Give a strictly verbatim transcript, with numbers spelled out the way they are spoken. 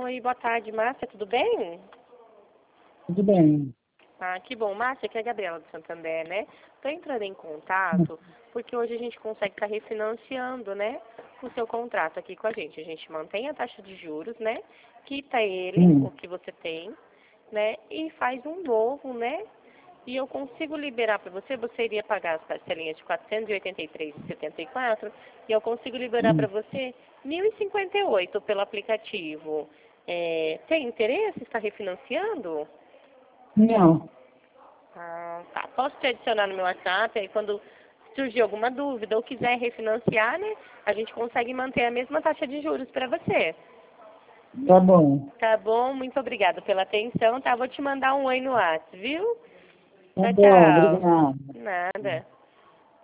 Oi, boa tarde, Márcia, tudo bem? Tudo bem. Ah, que bom. Márcia, aqui é a Gabriela do Santander, né? Tô entrando em contato porque hoje a gente consegue estar refinanciando, né, o seu contrato aqui com a gente. A gente mantém a taxa de juros, né, quita ele, Hum, o que você tem, né, e faz um novo, né, e eu consigo liberar para você, você iria pagar as parcelinhas de quatrocentos e oitenta e três reais e setenta e quatro centavos e eu consigo liberar para hum. você mil e cinquenta e oito reais pelo aplicativo. É, tem interesse? Está refinanciando? Não, Ah, tá. Posso te adicionar no meu WhatsApp? Aí quando surgir alguma dúvida ou quiser refinanciar, né, a gente consegue manter a mesma taxa de juros para você. tá bom. Tá bom? Muito obrigada pela atenção, tá? Vou te mandar um oi no WhatsApp, viu? Tá Tchau, bom, tchau. obrigado. Nada.